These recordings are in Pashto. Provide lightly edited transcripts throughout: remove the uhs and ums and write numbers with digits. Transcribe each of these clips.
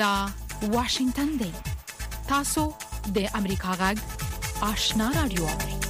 دا واشنگتن دی. تاسو د امریکا غږ آشنا رادیو.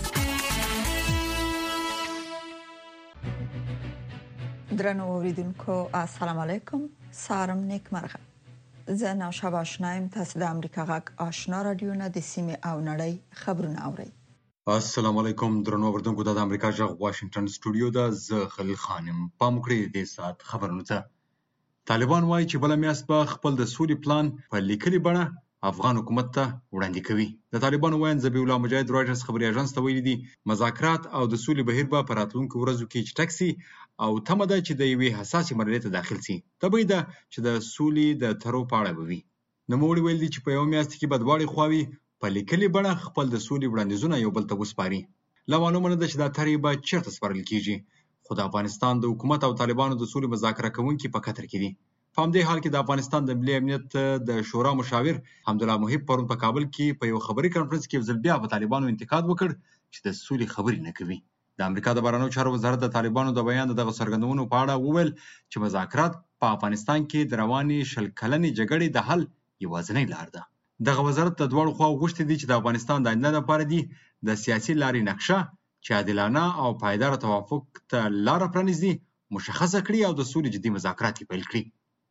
درنو اوریدونکو السلام علیکم. سارم نیکمرغه. زه نوشابه آشنایم. تاسو د امریکا غږ آشنا رادیو نه د سیمې او نړۍ خبرونه اورئ. السلام علیکم درنو اوریدونکو. د امریکا غږ واشنگټن سټوډیو د زه خلیل خانم. پام وکړئ د ساعت خبرونه ته. طالبان وايي چې بل میاشت به خپل د سولې پلان په لیکلي بڼه افغان حکومت ته وړاندې کوي. د طالبانو وایي ذبیح الله مجاهد رایټرز خبري اژانس ته ویلي دي مذاکرات او د سولې بهیر به په راتلونکو ورځو کې چټک سي او تمه ده چې د یوې حساسې مرحلې ته داخل سي. طبیعي ده چې د سولې د ترو په اړه به وي. نوموړي ویلي دي چې په یو میاشت کې به دواړې خواوې په لیکلي بڼه خپل د سولې وړاندیزونه یو بل ته وسپاري. لا معلومه نه ده چې دا ترې به چیرته سپارل کیږي، خو د افغانستان د حکومت او طالبانو د سولې مذاکره کوونکي په قطر کې دي. په همدې حال کې د افغانستان د ملي امنیت د شورا مشاور حمدالله محب پرون په کابل کې په یو خبري کانفرنس کې ځل بیا په طالبانو انتقاد وکړ چې د سولې خبرې نه کوي. د امریکا د بهرنیو چارو وزارت د طالبانو د بیان دغه څرګندونو په اړه وویل چې مذاکرات په افغانستان کې د روانې 20 کلنې جګړې د حل یوازینۍ لار ده. دغه وزارت د دواړو خواو غوښتي دي چې د افغانستان د آینده لپاره دي د سیاسي لارې نقشه چې عادلانه او پایدار توافق ته لار پرانیزي مشخصه کړي او د سولې جدي مذاکرات پیل کړي.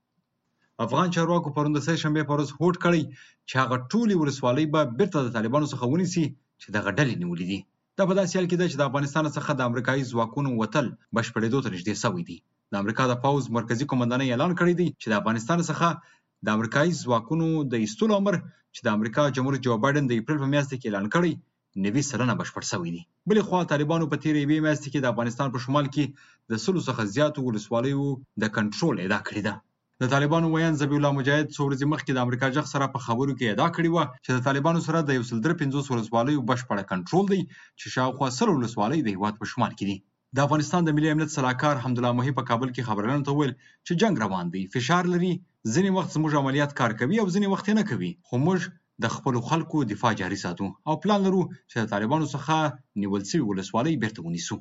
افغان چارواکو پرون د سه شنبې په ورځ هوډ کړی چې هغه ټولې ولسوالۍ به بیرته د طالبانو څخه ونیسي چې دغه ډلې نیولې دي. دا په داسې حال کې ده چې د افغانستان څخه د امریکایي ځواکونو وتل بشپړېدو ته نږدې شوی دي. د امریکا د پوځ مرکزي قومندانۍ اعلان کړی دی چې د افغانستان څخه د امریکایي ځواکونو د ایستلو امر چې د امریکا جمهور جو بایدن د اپریل په میاشت کې اعلان کړی 90% بشپړ شوی دی. بلې خوا طالبانو په تیرې یوې میاشتې کې د افغانستان په شمال کې د 100 څخه زیاتو ولسوالیو د کنټرول ادعا کړې ده. د طالبانو ویان ذبیح الله مجاهد څو ورځې مخکې د امریکا جغ سره په خبرو کې ادعا کړې وه چې د طالبانو سره د 150 ولسوالیو بشپړه کنټرول دی چې شاوخوا 100 ولسوالۍ د هېواد په شمال کې دي. د افغانستان د ملي امنیت سلاکار حمدالله محب په کابل کې خبريالانو ته وویل چې جنگ روان دی، فشار لري، ځینې وخت زموږ عملیات کار کوي او ځینې وخت نه کوي، خو موږ د خپل خلکو دفاع جاري ساتو او پلان لرو چې د طالبانو څخه نیول شوی ولسوالۍ بیرته ونیسو.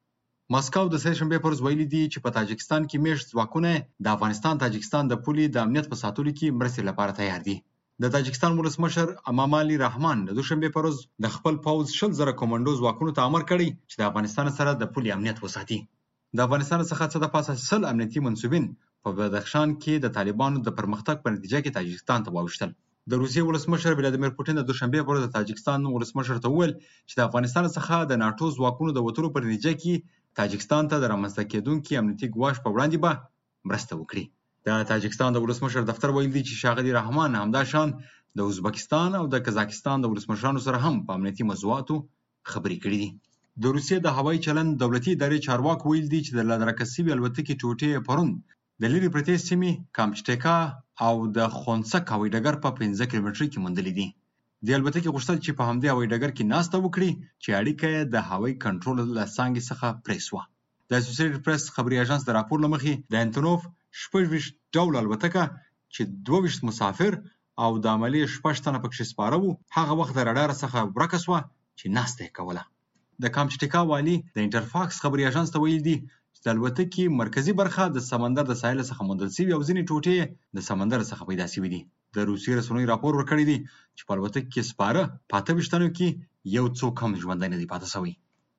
ماسکو د سه شنبې پر ورځ ویلي دي چې په تاجکستان کې میشت ځواکونه د افغانستان تاجکستان د پولې د امنیت په ساتلو کې مرستې لپاره تیار دي. د تاجکستان ولسمشر امامالي رحمان د دوشنبې پر ورځ د خپل پوځ 100,000 کمانډو ځواکونو ته امر کړی چې د افغانستان سره د پولې امنیت وساتي. د افغانستان څخه څه د پاسه 100 امنیتي منصوبین په بدخشان کې د طالبانو د پرمختګ په نتیجه کې تاجکستان ته واوښتل. د روسیې ولسمشر ولادیمیر پوتین د دوشنبې پر ورځ د تاجکستان ولسمشر ته وویل چې د افغانستان څخه د ناتو ځواکونو د وتلو په نتیجه کې تاجکستان ته د رامنځته کېدونکي امنیتي ګواښ په وړاندې به مرسته وکړي. د تاجکستان د ولسمشر دفتر ویلي دی چې ښاغلي رحمان همداشان د ازبکستان او د قزاقستان د ولسمشرانو سره هم په امنیتي موضوعاتو خبرې کړې دي. د روسیې د هوایي چلند دولتي ادارې چارواکو ویلي دي چې د لادرکه سوي الوتکې ټوټې پرون د لرې پرتې سیمې کامچټکا او د خونسک هوایي ډګر په 15 کیلومترۍ کې موندلې دي. د البتکې غوښتل چې په همدې هوایي ډګر کې ناسته وکړي چې اړیکه یې د هوایي کنټرول له څانګې څخه پرې شوه. د اسوسییټډ پریس خبري اژانس د راپور له مخې د انټونوف 26 ډول الوتکه چې 22 مسافر او د عملې 6 تنه پکې سپاره وو هغه وخت د رډار څخه ورکه شوه چې ناسته یې کوله. د کامچټکا والي د انټرفاکس خبري اژانس ته ویل دي چې د الوتکې مرکزي برخه د سمندر د ساحل څخه موندل شوې او ځینې ټوټې د سمندر څخه پیدا شوې دي. د روسیې رسنیو راپور ورکړی دی چې په الوتکې کې سپاره په 28 تنو کې یو څوک هم ژوندی نه دی پاتې شوی.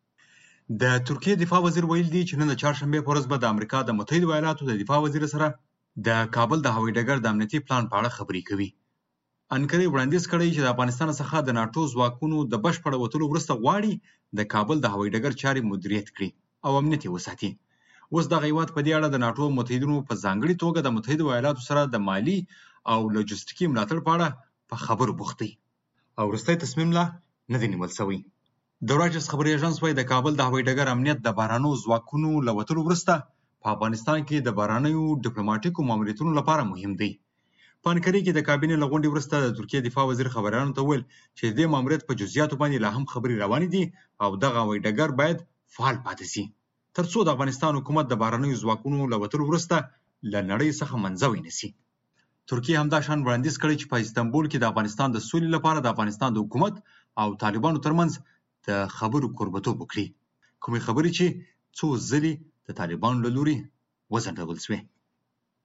د ترکیې دفاع وزیر ویل دی چې نن د چهارشنبې په ورځ به د امریکا د متحده ایالاتو د دفاع وزیر سره د کابل د هوایي ډګر د امنیتي پلان په اړه خبرې کوي. انکرې وړاندیز کړی چې د افغانستان څخه د ناټو ځواکونو د بشپړ وتلو وروسته غواړي د کابل د هوایي ډګر چارې مدیریت کړي او امنیت یې وساتي. اوس دغه هیواد په دې اړه د ناټو متحدینو په ځانګړي توګه د متحده ایالاتو سره د مالي او لوجستیکي ملاتړ په اړه په خبرو بوخت دی او وروستی تصمیم لا نه دی نیول شوی. د راجرز خبري اژانس وايي د کابل د هوایي ډګر امنیت د بهرنیو ځواکونو له وتلو وروسته په افغانستان کې د بهرنیو ډیپلوماټیکو ماموریتونو لپاره مهم دی. په انکرې کې د کابینې له غونډې وروسته د ترکیې دفاع وزیر خبریالانو ته وویل چې د دې ماموریت په جزئیاتو باندې لا هم خبرې روانې دي او دغه هوایي ډګر باید فعال پاتې شي تر څو د افغانستان حکومت د بهرنیو ځواکونو له وتلو وروسته له نړۍ څخه منځوی نه شي. ترکیه همداشان وړاندیز کړی چې په استانبول کې د افغانستان د سولې لپاره د افغانستان د حکومت او طالبانو ترمنځ د خبرو کوربتوب وکړي، کومې خبرې چې څو ځلې د طالبانو له لوري وځنډول شوې.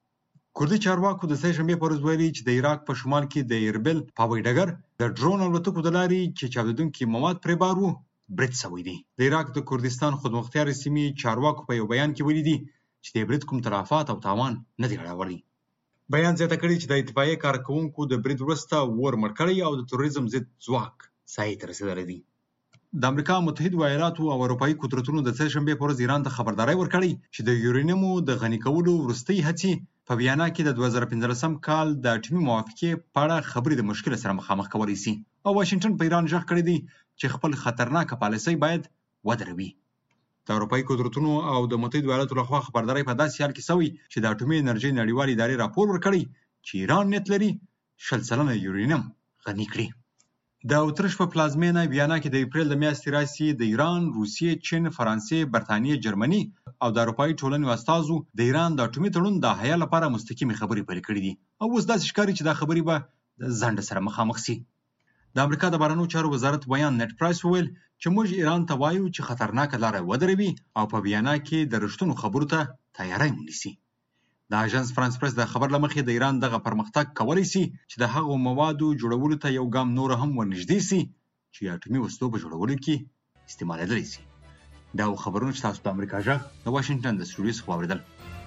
کوردي چارواکو د سه شنبې پر ورځ ویلي چې د عراق په شمال کې د ایربل په هوایي ډګر د ډرون الوتکو د لارې چې چاودېدونکي مواد پرې بار وو برید شوی دی. د عراق د کردستان خودمختار سیمې چارواکو په یو بیان کې ویلي دي چې د برید کوم تلفات او تاوان نه دی اړولی. بیان زیاته کړي چې د اتفاقیې کارکوونکو د برید وروسته اور مړ کړی او د تروریزم ضد ځواک سایې ته رسېدلی دی. د امریکا متحده ایالاتو او اروپایي قدرتونو د سه شنبې پر ورځ ایران ته خبرداری ورکړی چې د یورانیمو د غني کولو وروستۍ هڅې په ویانا کې د 2015 کال د اټومي موافقې په اړه خبرې د مشکل سره مخامخ کولی شي او واشنگټن په ایران ژغ کړی دی چې خپل خطرناکه پالیسۍ باید ودروي. د اروپایي قدرتونو او د متحده ایالاتو لخوا خبرداری په داسې حال کې شوی چې د اټومي انرژۍ نړیوالې ادارې راپور ورکړی چې ایران نیت لري 0% یورانیم غني کړي. د اتریش په پلازمینه ویانا کې د اپریل د میاشتې راهیسې د ایران، روسیې، چین، فرانسې، برتانیې، جرمني او د اروپایي ټولنې استازو د ایران د اټومي تړون د حیا لپاره مستقیمې خبرې پیل کړې دي او اوس داسې ښکاري چې دا خبرې به د ځنډ سره مخامخ شي. د امریکا د بهرنیو چارو وزارت بیان نت پرایس وویل چې موږ ایران ته وایو چې خطرناکه لاره ودروي او په ویانا کې د رښتونو خبرو ته تیاری ونیسي. د اژانس فرانس پریس د خبر لمخې د ایران دغه پرمختګ کولی شي چې د هغو موادو جوړولو ته یو ګام نور هم ورنږدې شي چې اټومي وسلو په جوړولو کې استعمالېدلی شي. دا خبرونه چې تاسو د امریکا ژغ د واشنګټن د سټوډیو څخه واورېدل.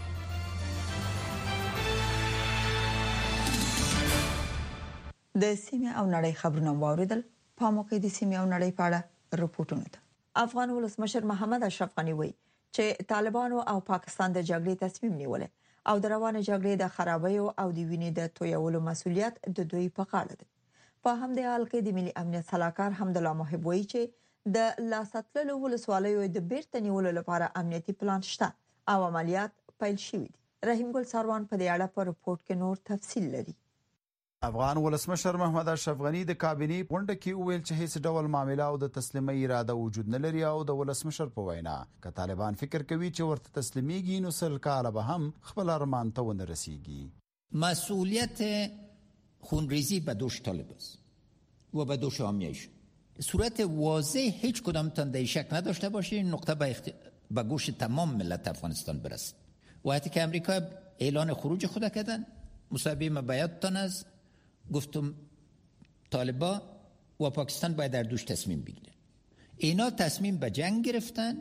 د سیمې او نړۍ خبرونه واوریدل. پام وکړئ د سیمې او نړۍ په اړه رپورټونه ته. افغان ولسمشر محمد اشرف غنی وایي چې طالبانو او پاکستان د جګړې تصمیم نیولې او د روانه جګړې د خرابیو او د وینې د تویولو مسؤلیت د دوی په غاړه دی. په همدې حال کې د ملي امنیت صلاحکار حمدالله محب وایي چې د لاساتلو ولسوالیو د بیرته نیولو لپاره امنیتي پلان شته او عملیات پیل شوي دي. رحیم ګل ساروان په دې اړه په رپورټ کې نور تفصیل لري. افغان ولسمشر محمد اشرف غنی د کابینې غونډه کې ویل چې هیڅ ډول معاملې او د تسلیمۍ اراده وجود نه لري او د ولسمشر په وینا که طالبان فکر کوي چې ورته تسلیمیږي نو سل کاله به هم خپل ارمان ته ونه رسیږي. مسئولیت خونریزی به دوش طالب است و به دوش حامیش. صورت واضح هیچ کدامتان در شک نداشته باشید نقطه به گوش تمام ملت افغانستان برسد. وقتی که امریکا اعلان خروج خود کردن مصاحبه ما بیاتتان است گفتم طالبا و پاکستان باید در دوش تصمیم بگیرن. اینا تصمیم به جنگ گرفتن.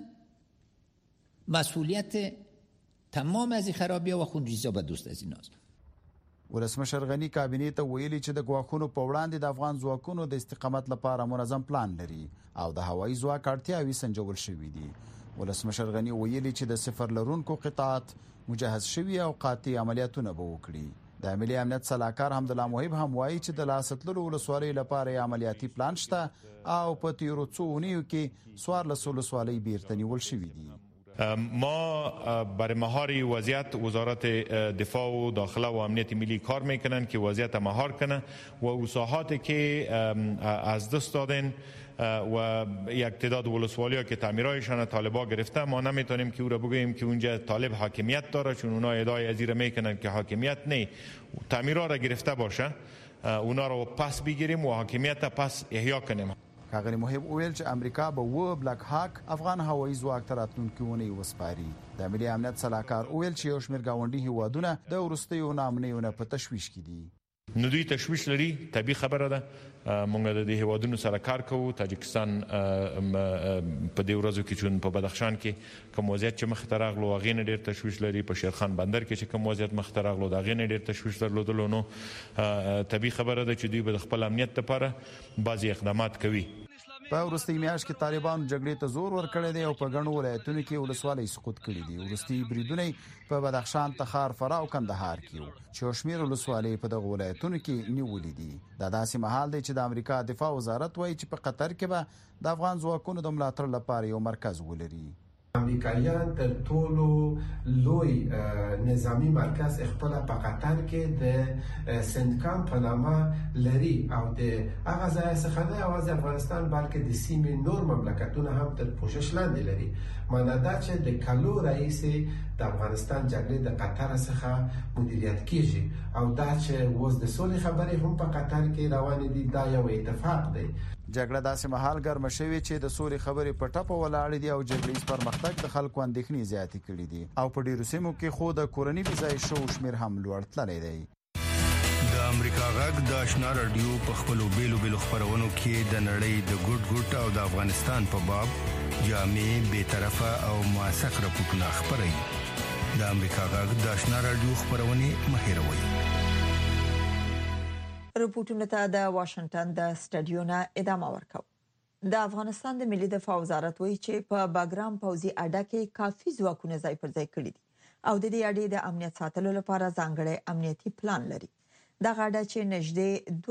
مسئولیت تمام از این خرابی و خونریزی به دوست از این است. ولسمشر غنی کابینې ته ویلي چې د ګواښونو په وړاندې د افغان ځواکونو د استقامت لپاره منظم پلان لري او د هوایي ځواک اړتیاوې سنجول شوې دي. ولسمشر غنی ویلي چې د صفر لرونکو قطاعات مجهز شوي او قاطع عملیاتونه به وکړي. د ملي امنیت صلاحکار حمدالله محب هم وایي چې د لاساتلو ولسوالیو لپاره عملیاتي پلان شته او په تیرو څو اونیو کې 14 ولسوالۍ بیرته نیول شوي دي. ما برای مهار وضعیت وزارت دفاع و داخله و امنیت ملی کار میکنن که وضعیت مهار کنه و وساحاتی که از دست دادن و یک تعداد ولسوالی‌ها که تعمیرایشان طالبا گرفته ما نمیتونیم که او را بگوییم که اونجا طالب حاکمیت داره چون اونا ادعای از این میکنن که حاکمیت نه تعمیرها را گرفته باشه اونا را پس بگیریم و حاکمیت پس احیا کنیم. ښاغلي محب وویل چې امریکا به و بلک هاک افغان هوایي ځواک ته راتلونکي اونۍ وسپاري. د ملي امنیت صلاحکار وویل چې یو شمېر ګاونډي هیوادونه د وروستیو ناامنیو نه په تشویش کې دي. نو دوی تشویش لري طبیعي خبره ده. مونږ د دې هیوادونو سره کار کوو. تاجکستان په دې ورځو کې چون په بدخشان کې کوم وضعیت چې مخ ته راغلو هغې نه ډېر تشویش لري. په شیرخان بندر کې چې کوم وضعیت مخ ته راغلو د هغې نه ډېر تشویش درلودلو. نو طبیعي خبره ده چې دوی به د خپل امنیت لپاره بعضې اقدامات کوي. په وروستۍ میاشت کې طالبانو جګړې ته زور ورکړی دی او په ګڼو ولایتونو کې ولسوالۍ سقوط کړي دي. وروستي بریدونه په بدخشان، تخار، فراه او کندهار کې وو چې یو شمېر ولسوالۍ په دغو ولایتونو کې نیولې دي. دا داسې مهال دی چې د امریکا دفاع وزارت وایي چې په قطر کې به د افغان ځواکونو د ملاتړ لپاره یو مرکز ولري. امریکایان تر ټولو لوی نظامی مرکز خپل په قطر کې د سندکام په نامه لري او د هغه ځای څخه نه یوازې افغانستان بلکې د سیمې نور مملکتونه هم تر پوښښ لاندې لري. معنا دا چې د کلو رئیس د افغانستان جګړې د قطر څخه مدیریت کیږي او دا چې اوس د سولې خبرې هم په قطر کې روانې دي دا یو اتفاق دی. جګړه داسې مهال ګرمه شوې چې د سولې خبرې په ټپه ولاړې دي او جګړیز پرمختګ د خلکو اندېښنې زیاتې کړې دي او په ډیرو سیمو کې خو د کورنۍ بځای شو شمیر هم لوړ تللی دی. د امریکا غږ د آشنا رادیو په خپلو بیلو خبرونو کې د نړۍ د ګډ او د افغانستان په باب جامع بے طرفه او موثق راپورټونه خبري. د امریکا غږ د آشنا رادیو خبرونه مهیروي. رپورټونه ته د واشنگټن د سټډیو نه ادامه ورکوي. د افغانستان د ملي دفاع وزارت وایي چې په باګرام پوځي اډه کې کافي ځواکونه ځای پر ځای کړي دي او د دې اډې د امنیت ساتلو لپاره ځانګړی امنیتي پلان لري. د غاډه چې نږدې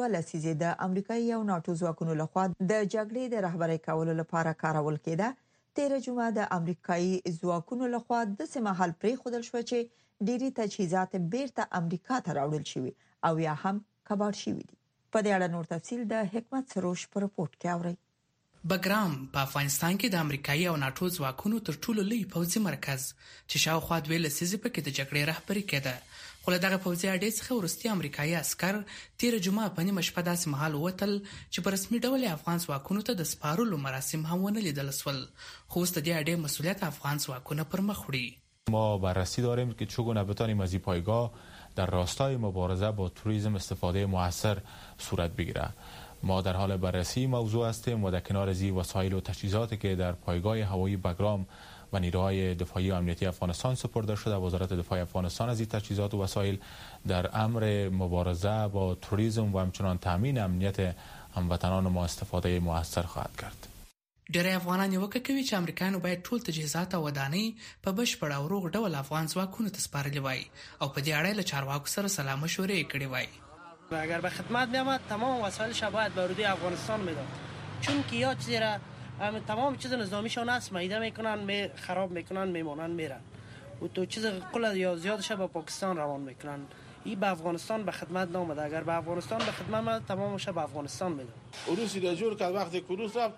12 د امریکایي او ناتو ځواکونو لخوا د جګړې د رهبرۍ کولو لپاره کارول کېده. 13 جمعه د امریکایي ځواکونو لخوا د سیمهال پرې خودل شو چې ډيري تجهیزات بیرته امریکا ته راوړل شوي او یا هم کباړ شوي دي. په دې اړه نور تفصیل د حکمت سروش په رپورت کې اورئ. باګرام په افغانستان کې د امریکایي او ناتو ځواکونو تر ټولو لوی پوځي مرکز چې شاوخوا 2 لسیزې پکې د جګړې رهبري کېده. خو له دغه پوځي اډې څخه وروستي امریکایي عسکر 13 جمعه په نیمه شپه داسې مهال ووتل چې په رسمي ډول افغان ځواکونو ته د سپارلو مراسم هم ونه لیدل شول. خو اوس د دې اډې مسؤلیت افغان ځواکونه پر مخ وړي. ما بررسی داریم که چگونه بتوانیم از این پایگاه در راستای مبارزه با توریسم استفاده موثر صورت بگیره. ما در حال بررسی موضوع هستیم و در کنار از وسایل و تجهیزاتی که در پایگاه هوایی باگرام و نیروهای دفاعی و امنیتی افغانستان سپرده شده، وزارت دفاع افغانستان از این تجهیزات و وسایل در امر مبارزه با توریسم و همچنان تامین امنیت هموطنان ما استفاده موثر خواهد کرد. ډېری افغانان یو کوي چې امریکایانو باید ټول تجهیزات او ودانۍ په بشپړ او روغ ډول افغان ځواکونو ته سپارلي وای او په دې اړه له چارواکو سره سلا مشورې کړې وای. اگر به خدمت میامد تمام وسایلش باید به ورودی افغانستان میداد، چون که یا چیزی را تمام چیز نظامیشون است میده میکنن خراب میکنن میمونن میرن و تو چیز قل یا زیادش به پاکستان روان میکنن. این به افغانستان به خدمت نامده. اگر به افغانستان به خدمت میاد تمامش به افغانستان میدن. روسی را جور کرد وقتی کروس رفت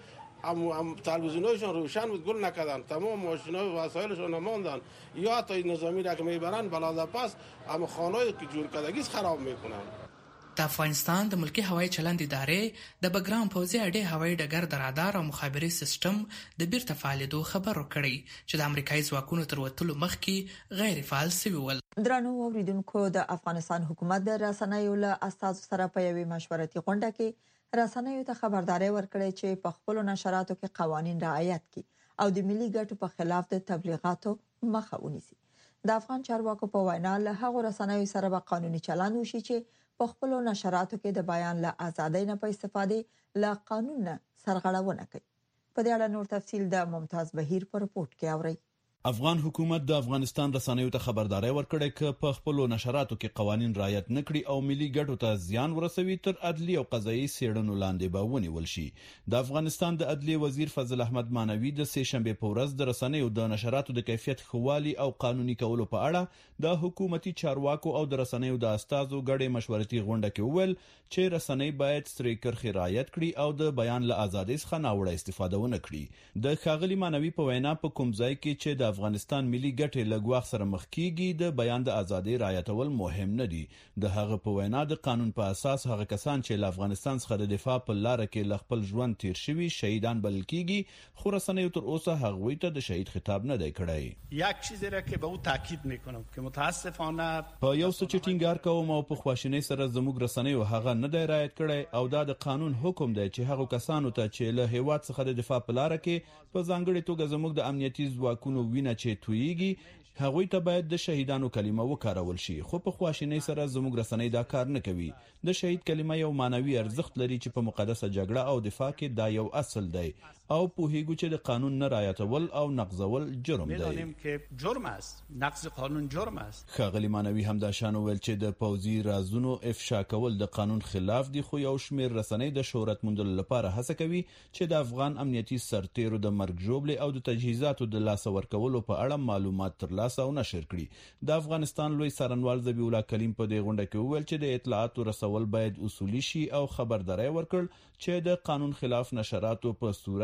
هم تلویزیونایشون روشن بود، گل نکردن، تمام ماشینا و وسایلشون نماندن. یا تا نظامی را که میبرن بلاد پس هم خانه‌ای که جور کردگیش خراب میکنن. د افغانستان د ملکی هوایي چلند ادارې د باګرام پوځي اډې هوایي ډګر د رادار او مخابري سیستم د بیرته فعالیدو خبر ورکړی چې د امریکایي ځواکونو تر وتلو مخکې غیر فعال شوي ول. درنو اوریدونکو، د افغانستان حکومت د رسنیو له استازو سره په یوې مشورتي غونډه کې رسنیو ته خبرداري ورکړې چې په خپل نشراتو کې قوانين رعایت کړي او د ملي ګټو په خلاف د تبلیغاتو مخه ونیسي. د افغان چارواکو په وینا له هغو رسنیو سره به قانوني چلند وشي چې په خپل نشراتو کې د بیان له ازادۍ نه په استفادې له قانون نه سرغړونه کوي. په دې اړه نور تفصیل د ممتاز بهیر په رپورت کې اورئ. افغان حکومت د افغانستان رسنیو ته خبرداري ورکړې چې په خپل نشراتو کې قوانين رعایت نکړي او ملي ګټو ته زیان ورسوي تر عدلي او قضایي څېړنو لاندې به ونیول شي. د افغانستان د عدلي وزیر فضل احمد مانوي د سه شنبه په ورځ د رسنیو د نشراتو د کیفیت خوالي او قانوني کولو په اړه د حکومتي چارواکو او د رسنیو د استازو ګډه مشورتي غونډه کې وویل چې رسنۍ باید سترې کرښې رعایت کړي او د بیان له ازادۍ څخه ناوړه استفاده ونه کړي. د ښاغلي مانوي په وینا په کوم ځای کې چې د افغانستان ملي ګټې له ګواښ سره مخ کیږي د بیان د ازادۍ رعایتول مهم نه دي. د هغه په وینا د قانون په اساس هغه کسان چې له افغانستان څخه د دفاع په لار کې له خپل ژوند تیر شوي شهیدان بلل کیږي، خو رسنیو تر اوسه هغوی ته د شهید خطاب نه دی کړی. یک چیزی را که به او تاکید میکنم که متاسفانه په یو څه چې ټینګار کوم او په خواشینۍ سره زموږ رسنیو هغه نه دی رعایت کړی او دا د قانون حکم دی چې هغه کسانو ته چې له هیواد څخه د دفاع په لار کې په ځانګړي توګه زموږ د امنیتي ځواکونو وینه چې تویږي هغوی ته باید د شهیدانو کلمه وکارول شي، خو په خواشینۍ سره زموږ رسنۍ دا کار نه کوي. د شهید کلمه یو معنوي ارزښت لري چې په مقدسه جګړه او دفاع کې دا یو اصل دی او پوهیږو چې د قانون نه رعایتول او نقضول جرم دی. میدانیم که جرم است، نقض قانون جرم است. ښاغلي مانوي همداشان وویل چې د پوځي رازونو افشا کول د قانون خلاف دي، خو یو شمېر رسنۍ د شهرت موندلو لپاره هڅه کوي چې د افغان امنیتي سرتیرو د مرګ ژوبلې او د تجهیزاتو د لاسه ورکولو په اړه معلومات ترلاسه او نشر کړي. د افغانستان لوی څارنوال ذبیح الله کلیم په دې غونډه کې وویل چې د اطلاعاتو رسول باید اصولي شي او خبرداري ورکړ چې د قانون خلاف نشراتو په صورت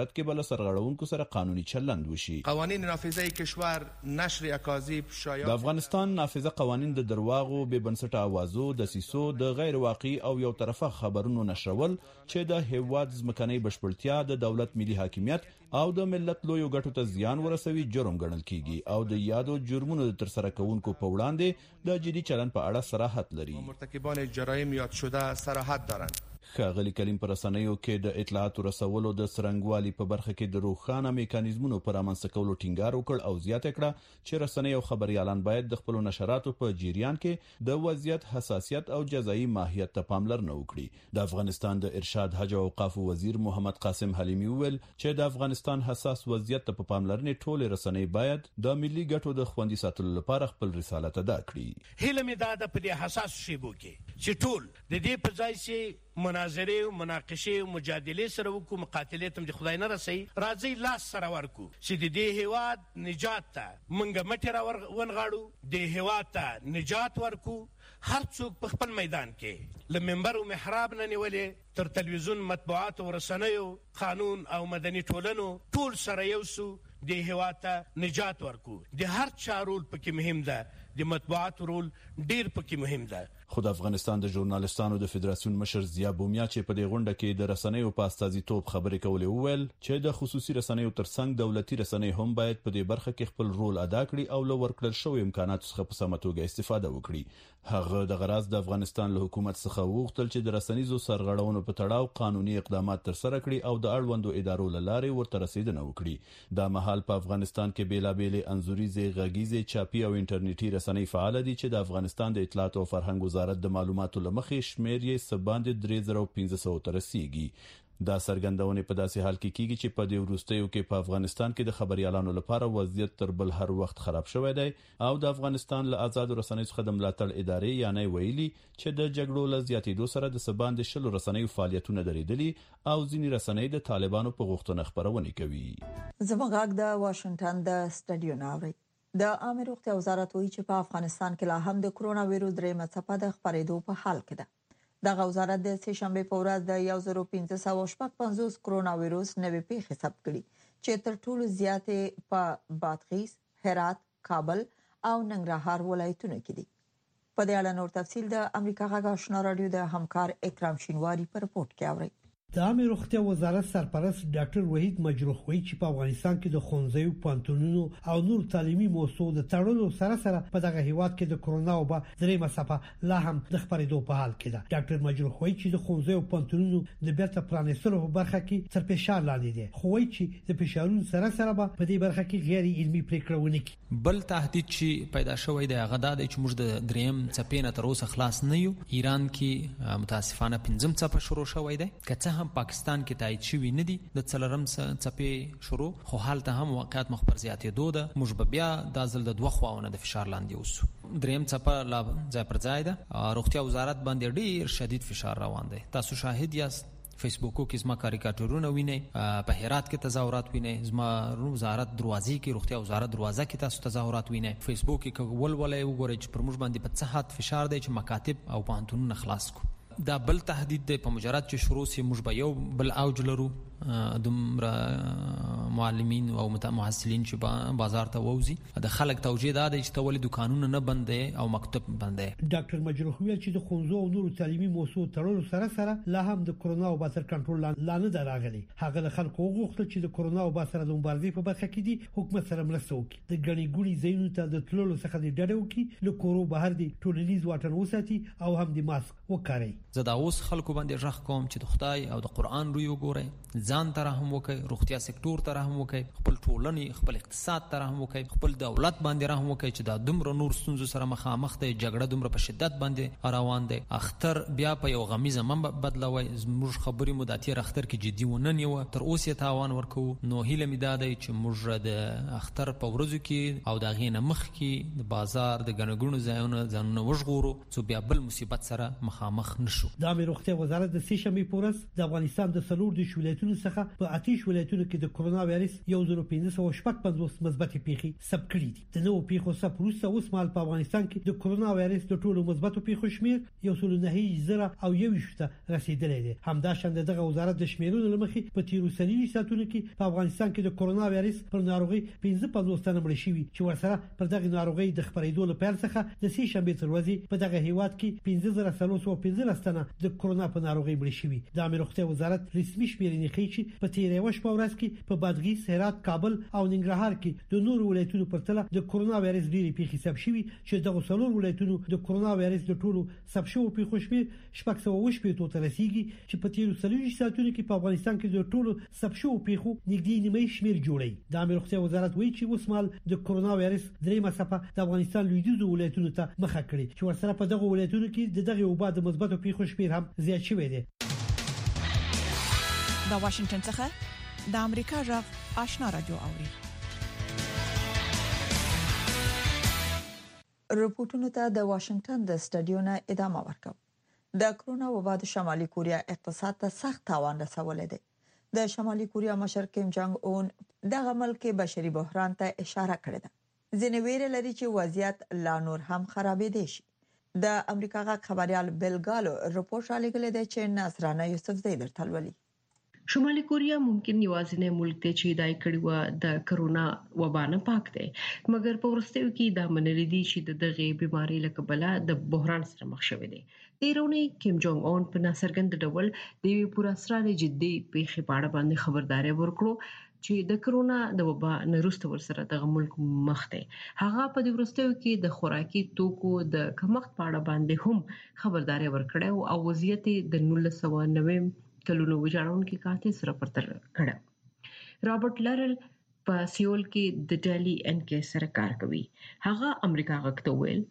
صورت کې بل سرغړونکو سره قانوني چلند وشي. قوانین نافذه کشور نشر اکاذیب شایعات. د افغانستان نافذه قوانین د درواغو، بې بنسټه اوازو، د سیسو، د غیر واقعي او یو طرفه خبرونو نشرول چې د هیواد ځمکنۍ بشپړتیا، د دولت ملي حاکمیت او د ملت لویو ګټو ته زیان ورسوي جرم ګڼل کیږي او د یادو جرمونو د ترسره کوونکو په وړاندې د جدي چلند په اړه صراحت لري. مرتکبان جرایم یاد شده صراحت دارند. ښاغلي کلیم پر رسنیو کې د اطلاعاتو رسولو د څرنګوالي په برخه کې د روښانه میکانیزمونو پر رامنځته کولو ټینګار وکړ او زیاته کړه چې رسنۍ او خبريالان باید د خپل نشراتو په جریان کې د وضعیت حساسیت او جزایي ماهیت ته پاملرنه وکړي. د افغانستان د ارشاد، حج او اوقاف وزیر محمد قاسم حلیمی ویل چې د افغانستان حساس وضعیت ته په پاملرنې ټول رسنۍ باید د ملي ګټو د خوندي ساتلو لپاره خپل رسالت ادا کړي. هیله مې دا د په دې حساس شیبو کې چې ټول د دې په ځای چې مناظره او مناقشه او مجادله سره وکړو، مقاتلې تم د خدای نه رسي، راځي لاس سره ورکو چې د دې هیواد نجات ته منګه مټه را ونغاړو، د هیواد ته نجات ورکو. هر څوک په خپل میدان کې له منبر او محراب نه نیولې تر تلویزیون، مطبوعات او رسنیو، قانون او مدني ټولنو ټول سره یو سو د هیواد ته نجات ورکو. د هر چا رول پکې مهم ده، د مطبوعات رول ډیر پکې مهم ده. خو د افغانستان د ژورنالستانو د فدراسیون مشر ضیا بومیا چې په دې غونډه کې د رسنیو په استازیتوب خبرې کولې وویل چې د خصوصي رسنیو ترڅنګ دولتي رسنۍ هم باید په دې برخه کې خپل رول ادا کړي او له ورکړل شوی امکاناتو څخه په سمه توګه استفاده وکړي. هغه د غراض د افغانستان له حکومت څخه وغوښتل چې د رسنیزو سرغړونو په تړاو قانوني اقدامات ترسره کړي او د اړوندو ادارو له لارې ورته رسیدنه وکړي. دا مهال په افغانستان کې بیلابېلې انځوریزې، غږیزې، چاپي او انټرنیټي رسنۍ فعال دي چې د افغانستان د اطلاعات او فرهنګ وزارت د معلوماتو لمخې شمیر یې سباندې 3500 ته رسیږي. دا څرګندونه په داسې حال کې کیږي چې په دې وروستیو کې په افغانستان کې د خبريالانو لپاره وضعیت تر بل هر وخت خراب شوی دی او د افغانستان له آزاد رسنیو څخه د ملاتړ ادارې یعنی ویلي چې د جګړو له زیاتېدو سره د سباندې 10 رسنیو فعالیتونه درېدلي او ځینې رسنۍ د طالبانو په غوښتنه خبرونه کوي. زموږ د واشنگټن د سټډیو ناوړي د عامه روغتیا وزارت وایي چې په افغانستان کې لا هم د کرونا وایروس درېمه څپه د خپرېدو په حال کې ده. دغه وزارت د سه شنبه په ورځ د 1550 کرونا وایروس نوې پیښې ثبت کړي چې تر ټولو زیاتې په بادغیس، هرات، کابل او ننګرهار ولایتونو کې دي. په دې اړه نور تفصیل د امریکا غږ آشنا رادیو د همکار اکرام شینواری په رپورت کې اورئ. د عامه روغتیا وزارت سرپرست ډاکټر وحید مجروح وایي چې په افغانستان کې د ښوونځیو، پوهنتونونو او نور تعلیمي مؤسسو د تړلو سره په دغه هیواد کې د کرونا وبا درېمه څپه لا هم د خپرېدو په حال کې ده. ډاکټر مجروح وایي چې د ښوونځیو او پوهنتونونو د بیرته پرانیستلو په برخه کې تر فشار لاندې دي، خو وایي چې د فشارونو سره به په دې برخه کې غیر علمي پریکړه ونه کړي. بل تهدید چې پیدا شوی دی هغه د چې موږ د درېم څپې نه تر اوسه خلاص نه یو. ایران کې متاسفانه 5 څپه شروع شوی دی، که څه هم پاکستان کې تایید شوی نه دي د څلورم څپې شروع، خو حالته هم واقعیت مخبر زیاتېدو ده. موږ بیا د ځل د دوه خواونه د فشار لاندې اوسو. دریم څپه لا ځای پر ځای ده. روغتیا وزارت باندې ډیر شدید فشار روان دی. تاسو شاهد یاست، فیسبوکو کې زما کاریکاتورونه وینئ، په هرات کې تظاهرات وینئ، زما وزارت دروازې کې روغتیا وزارت دروازه کې تاسو تظاهرات وینئ. فیسبوک کې ولولې وګورئ چې پر موږ باندې په څه حد فشار دی چې مکاتب او پوهنتونونه خلاص کو. دا بل تهدید دی، په مجرد چې شروع سي موږ به یو بل اوج لرو. دومره معلمین او محصلین چې بازار ته ووزي، د خلک توجیه دا دی چې ته ولې دکانونه نه بندې او مکتب بندې. ډاکټر مجروح ویل چې د ښوونځو او نورو تعلیمي مؤسسو تړلو سره لا هم د کرونا وبا تر کنټرول لاندې ده راغلي. هغه د خلکو وغوښتل چې د کرونا وبا سره د مبارزې په برخه کې دي حکومت سره مرسته وکړي، د ګڼې ګوڼې ځایونو ته د تللو څخه د ډډه وکړي، له کورو بهر دي ټولنیز واټن وساتي او هم د ماسک وکړي. زه دا اوس خلکو باندې ژغ کوم چې د خدای او د قرآن روی وګورئ، ځان ته رحم وکړئ، روغتیا سکتور ته رحم وکړئ، خپل ټولنې، خپل اقتصاد ته رحم وکړئ، خپل دولت باندې رحم وکړئ چې دا دومره نور ستونزو سره مخامخ دی، جګړه دومره په شدت باندې روان دی. اختر بیا په یو غمیزه من بدلوي. زموږ خبرې مو د تیر اختر کې جدي ونه نیوه، تر اوسه تاوان ورکو. نو هیله مې دا دی چې موږ د اختر په ورځو کې او د هغې نه مخکې د بازار د ګڼه ګوڼو ځایونه وژغورو څو بیا بل مصیبت سره مخامخ نشو. د عامه روغتیا وزارت د سه شنبې په ورځ د افغانستان د 4 ولایتونو څخه په آتش ولایتونو کې د کرونا وایرس 1555 مثبت پیښې ثبت کړي دي. د نوو پیښو ثبت وروسته اوس مهال په افغانستان کې د کرونا وایرس د ټولو مثبتو پیښو شمېر 1.9 ته رسیدلی دی. همداشان دغه وزارت د شمیرونو لمخې په تیرو سلیری ساتونو کې په افغانستان کې د کرونا وایرس پر ناروغي 55 تنه مړ شوي چې ورسره پر دغه ناروغي د خپرېدو لپاره څخه د سې شنبه تر ورځې په دغه هیواد کې 15315 تنه د کرونا په ناروغي مړ شوي. د امیر روغتیا وزارت رسمي شمیرنې ښیي چې په تیرې شپه ورځ کې په بادغیس، هرات، کابل او ننګرهار کې د نورو ولایتونو پر تله د کرونا وایرس ډېری پیښې ثبت شوي چې دغه څلور ولایتونو د کرونا وایرس د ټولو ثبت شوو پیښو شمېر 620 ته رسیدي چې په تیرو 30 ساعتونو کې په افغانستان کې د ټولو ثبت شوو پیښو نږدې نیمه شمېر جوړي. د امیر روغتیا وزارت وایي چې اوس مهال د کرونا وایرس درېمه څپه د افغانستان لویدیځو ولایتونو ته مخه کړې چې ورسره په دغه ولایتونو کې دغه وبا د مثبتو پیښو شمېر هم زیات شوی دی. د واشنگټن څخه د امریکا غږ آشنا رادیو اوري. رپورټونو ته د واشنگټن د سټډیو نه ادامه ورکوم. د کرونا وبا د شمالي کوریا اقتصاد ته سخت تاوان رسولی دی. د شمالي کوریا مشر کیم جانګ اون دغه ملک بشري بحران ته اشاره کړې ده. ځینې ویره لري چې وضعیت لا نور هم خرابېدای شي. د امریکا غږ خبريال بلګالو رپورټ را لګلې دی چې نصرانه یوسف زئی درته ولولي. شمالي کوریا ممکن یوازینی ملک دی چې دای کړي و د کرونا وبا نه پاک دی، مګر په ورستیو کې دا منل دي چې دغه بيمارۍ له کبله د بحران سره مخ شوی دی. تیرونی کیم جونګ اون په ناڅرګند ډول د یو پوره سره جدي پیښې په اړه باندې خبرداري ورکړو چې د کرونا د وبا نرسته ورسره د ملک مخ دی. هغه په د ورستیو کې د خوراکي توکو د کمښت په اړه باندې هم خبرداري ورکړه او وضعیت د 1990 کلونو وجاړون کې کاته سره پرتل کړه. رابرټ لرل په سیول کې د ډیلی ان کې سره کار کوي. هغه امریکا غوښته ویل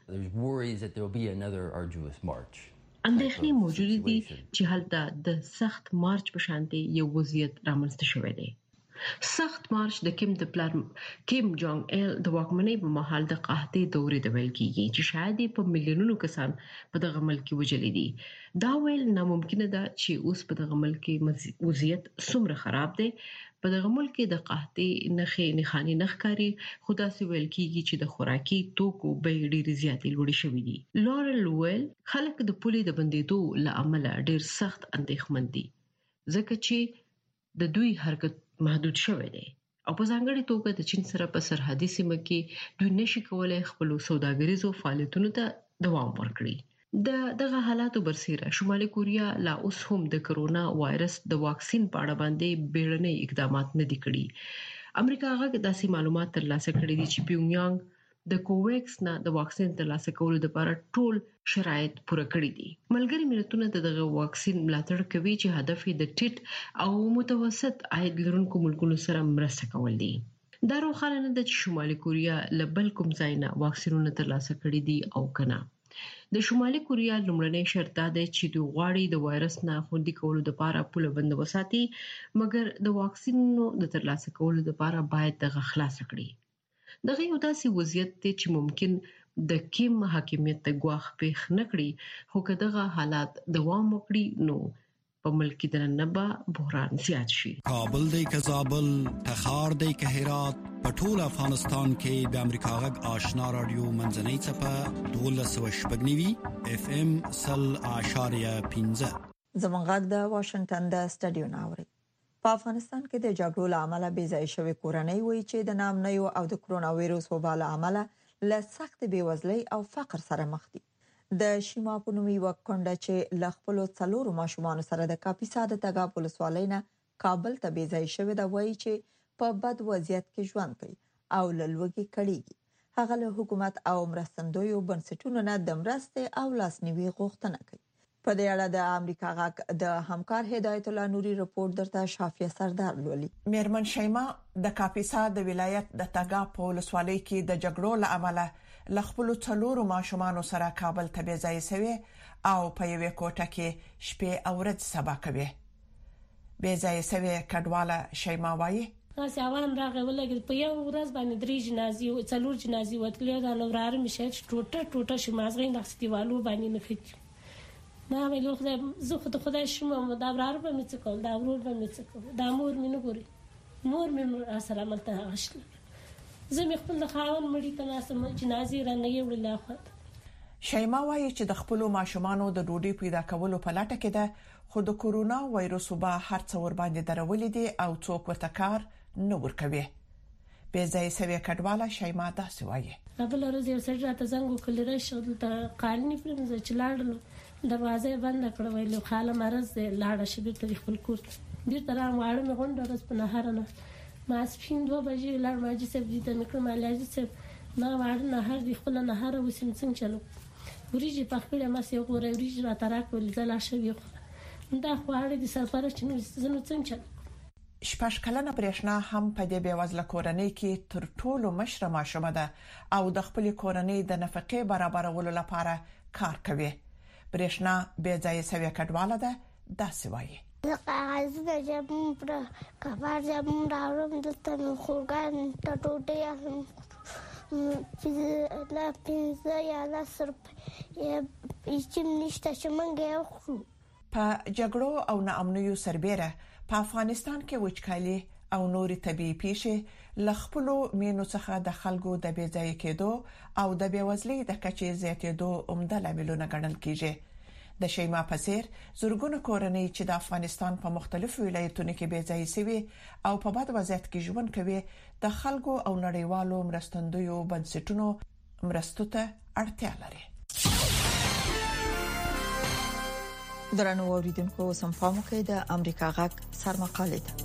اندېښنې موجود دي چې هلته د سخت مارچ په شانتي یو وضعیت رامنځته شوی دی. سخت مارچ د کیم جونګ ایل د واکمنۍ په مهال د قحطۍ دورې د ویل کیږي چې شاید په میلیونونو کسان په دغه ملک کې وجلې دي. دا ویل ناممکن ده چې اوس په دغه ملک کې وضعیت څومره خراب دی. په دغه ملک کې د قحطۍ نخاني نخکاری خدا سي ویل کیږي چې د خوراکي توکو بیې ډېرې زیاتې لوړې شوې دي. لورل ویل خلک د پولې د بندیدو لامل ډېر سخت اندېښمن دي ځکه چې د دوی حرکت محدود شوی دی او په ځانګړي توګه د چین سره په سرحدي سیمه کې دوی نشي کولای خپل سوداګریزو فعالیتونو ته دوام ورکړي. دغه حالاتو برسیره شمالي کوریا لا اوس هم د کرونا وایرس د واکسین په اړه باندې بیړني اقدامات نه دي کړي. امریکا هغه داسې معلومات ترلاسه کړي دي چې پیونګیانګ د کوویکس نه د واکسین ترلاسه کولو لپاره ټول شرایط پوره کړی دي. ملګری ملتونه دغه واکسین ملاتړ کوي چې هدف یې د ټیټ او متوسط عاید لرونکو ملکونو سره مرسته کول دي. دا روښانه نه ده چې شمالي کوریا له بل کوم ځای نه واکسینونه ترلاسه کړي دي او کنه. د شمالي کوریا لومړنی شرط دا دی چې دوی غواړي د وایرس نه خوندي کولو لپاره پوله بند وساتي، مګر د واکسینونو د ترلاسه کولو لپاره باید دغه خلاص کړي. دغه یو داسې وضعیت دی چې ممکن د کیم حاکمیت ته ګواښ پېښ نه کړي، خو که دغه حالات دوام وکړي نو په ملک کې دننه بحران زیات شي. کابل دی که زابل، تخار دی که هرات، په ټول افغانستان کې د امریکا غږ آشنا رادیو منځنۍ څپه 1290 اف ام 0.15 زموږ غږ د واشنگټن د سټډیو ناوړي. په افغانستان کې د جګړو له امله بې ځای شوې کورنۍ وایي چې د نامنیو او د کرونا وایرس وبا له امله له سخت بېوزلۍ او فقر سره مخ دي. د شیما په نوم یوه کونډه چې له خپلو 4 ماشومانو سره د کاپیسا د تګاب ولسوالۍ نه کابل ته بې ځای شوې ده، وایي چې په بد وضعیت کې ژوند کوي او له لوږې کړېږي. هغه له حکومت او مرستندویو بنسټونو نه د مرستې او لاسنیوي غوښتنه کوي. په دې اړه د امریکا غږ د همکار هدایت الله نوري رپورټ درته شافیه سردار لولي. میرمن شیما د کاپیسا د ولایت د تګاب په ولسوالۍ کې د جګړو له امله له خپل 4 ماشومانو سره کابل ته بې ځای شوی او په یوه کوټه کې شپې او ورځې سبا کوي. بې ځای شوی کډواله شیما وایي تاسو اولم راغی ولګي په یو ورځ باندې 3 جنازي او 4 جنازي وتلې دا نورار مشه ټوټه شمازغې نخستیوالو باندې نخښ ما ویل خدای زه خود خدای شوم دا برار به مڅ کول دا ورور به مڅ کول دا مور مې نه ګوري مور مې سره ملته غشل زه مې خپل خاون مړی ته ناسم جنازې را نه یوړل اخوت. شیما وایي چې د خپل ماشومانو د ډوډۍ پیدا کولو په لټه کې ده خو د کورونا وایروس وبا هر څور باندې درولې دي او څوک ورته کار نه ورکوي. به ځای سوي کډواله شیما داسې وایي قبل ورځ یو سړی راته زنګ وکړ راشه دلته قالینی فرم چې لاړل دروازه بند کړو ویلو خاله مرز لاړه شي بیرته خپل کور بیرته را واړم غونډه ورځ په نهار نه ما سپین 2 بجې لاړ ماجي سب دي ته نکړم علاج سب ما واړ نهار دی خپل نهار وسیم څنګه چلو وريجي په خپل ما سي غوړې وريجي را تراکول زلا شوی دا خواړه دي سفر چې زنو څنګه چلو. شپږ کلنه برېښنا هم په دې بیوزله کورنۍ کې تر ټولو مشره ماشومه ده او د خپل کورنۍ د نفقې برابرولو لپاره کار کوي. برېښنا به ځای سوي کډواله ده داسې وایي کاغذ جمع پر کبار جمع راوړم دلته نو خوګان ټوټه هم چې لا پنځه یا 10 روپۍ چې نشته چې مونږ یې خو په جګړو او ناامنیو سربېره په افغانستان کې وچکالي او نوري طبيعي پیښې لخپلو مینو څخه د خلکو د بیځای کېدو او د بیوزلۍ د کچې زیاتېدو عمده لاملونه ګڼل کیږي. د شیما پسیر زورګونو کورنۍ چې د افغانستان په مختلفو ولایتونو کې بیځای سوي او په بد وضعیت کې ژوند کوي د خلکو او نړیوالو مرستندویو بنسټونو مرستو ته اړتیا لري. درنو اوریدونکو سمپامو کې د امریکا غږ سرمقاله ده.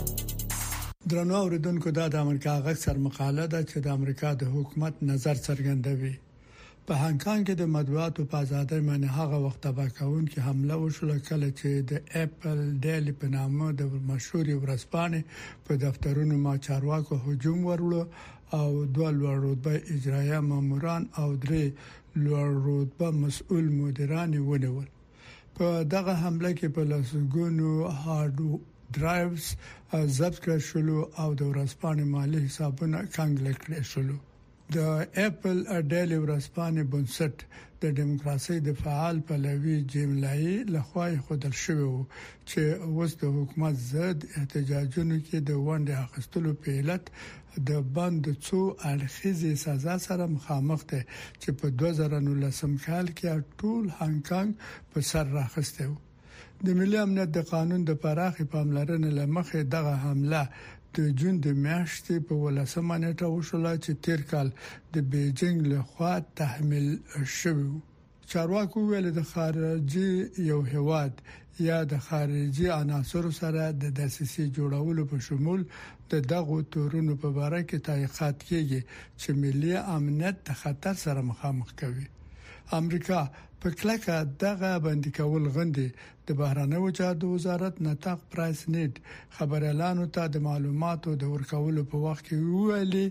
درنو اوریدونکو دا د امریکا غږ سرمقاله ده چې د امریکا د حکومت نظر څرګندوي. په هانګ کانګ کې د مطبوعاتو په ازادۍ باندې هغه وخت تباکون کې حمله وشوه کله چې د اپل ډیلی په نامه د مشهور ورځپاڼې په دفترونو ما چارواکو هجوم ورول او 2 لوړ رتبه اجرایه ماموران او 3 لوړ رتبه مسؤل مدیران ونیول. په دغه حمله کې په لاسګونو هارد ډرایوز ضبط کړل شول او د ورځپاڼې مالي حسابونه کنګل کړل شول. د اپل ډیلی ورځپاڼې بنسټ د دیموکراسي د فعال پلوي جیم لای لخوا خودل شوی و چې اوس د حکومت ضد احتجاجونو کې د ونډه اخیستلو په علت د بند څو اړخیزه سزا سره مخامخ ده چې په 2019 کال کې ټول هانګ کانګ په سر راخسته و. د ملي امنیت د قانون د پراخي پاملرنې لمخې دغه حمله د جون د میاشتې په 18 نیټه وشوله چې تیر کال د بیجینګ لخوا تحمیل شوی. چارواکو ویل د خارجي یو هواد یا د خارجي عناصر سره د دسیسې جوړولو په شمول د دغه تورونو په اړه کې تحقیقات کیږي چې ملي امنیت د خطر سره مخامخ کوي. امریکا په کلکه دغه باندې کول غندي. د بهرانه وزارت وزارت نطاق پرایس نیټ خبر اعلانو ته د معلوماتو د ورکولو په وخت کې ویلي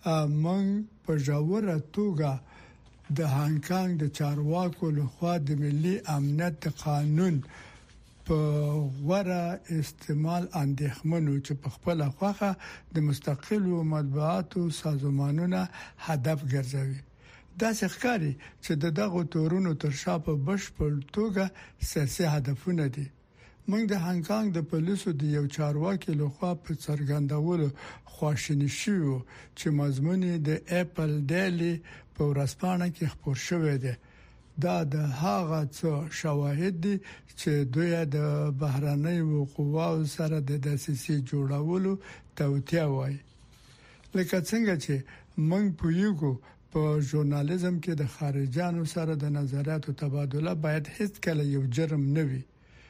موږ په جوړه توګه د هانګ کانګ د چارواکو لخوا د ملي امنیت قانون په غوړه استعمال اندېښمنو چې په خپل خوخه د مستقل مطبوعاتو سازمانونو هدف ګرځوي. دا ښکاري چې دغه تورونو تر شا په بشپړ توګه سیاسي هدفونه دي. موږ د هانګ کانګ د پولیسو د یو چارواکي لخوا په څرګندولو خواشینی شو چې مضمون د اپل ډیلی په ورځپاڼه کې خبر شوی دی. دا د هغه څه شواهد دي چې دوی د بهراني قواو سره د دسیسې جوړولو توطیه وایي. لکه څنګه چې موږ پویګو په ژورنالیزم کې د خارجانو سره د نظریاتو تبادله باید هیڅ کله یو جرم نه وي.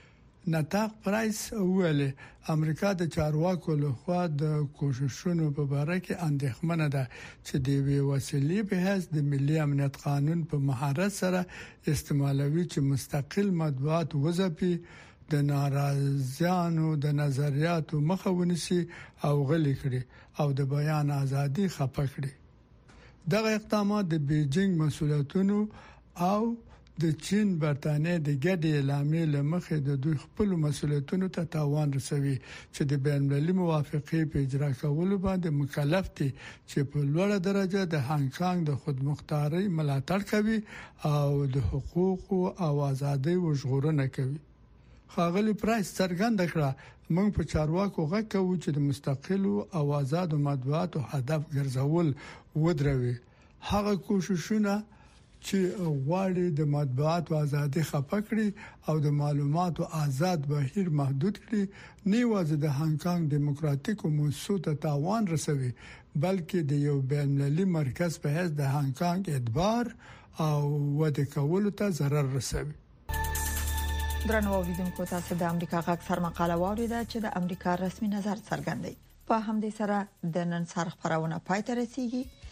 نطاق پرایس ویلي امریکا د چارواکو لخوا د کوششونو په اړه کې اندېښمنه ده چې د وی وسیلې په حیث د ملي امنیت قانون په مهارت سره استعمالوي چې مستقل مطبوعات وځپي د ناراضیانو د نظریاتو مخه ونیسي او غلي کړي او د بیان ازادي خپه کړي. دغه اقدامات د بیجینګ مسؤلیتونو او د چین برتانیې د ګډې اعلامیې لمخې د دوی خپل مسولیتونو ته تاوان رسوي چې د بین المللي موافقې په اجرا کولو باندې مکلف دي چې په لوړه درجه د هانګ کانګ د خودمختارۍ ملاتړ کوي او د حقوقو او ازادۍ وژغورنه کوي. ښاغلي پرایس څرګنده کړه موږ په چارواکو غږ کوو چې د مستقلو او آزادو مطبوعاتو هدف ګرځول ودروي. هغه کوششونه چې غواړي د مطبوعاتو ازادي خپه کړي او د معلوماتو آزاد بهیر محدود کړي نه یوازې د هانګ کانګ دیموکراتیکو موسسو ته تاوان رسوي بلکې د یو بین المللي مرکز په حیث د هانګ کانګ اعتبار او وده کولو ته ضرر رسوي. درنو اوریدونکو تاسو د امریکا غږ سر مقاله واوریده چې د امریکا رسمي نظر څرګندوي. په همدې سره د نن سر خبرونه پای ته رسیدي.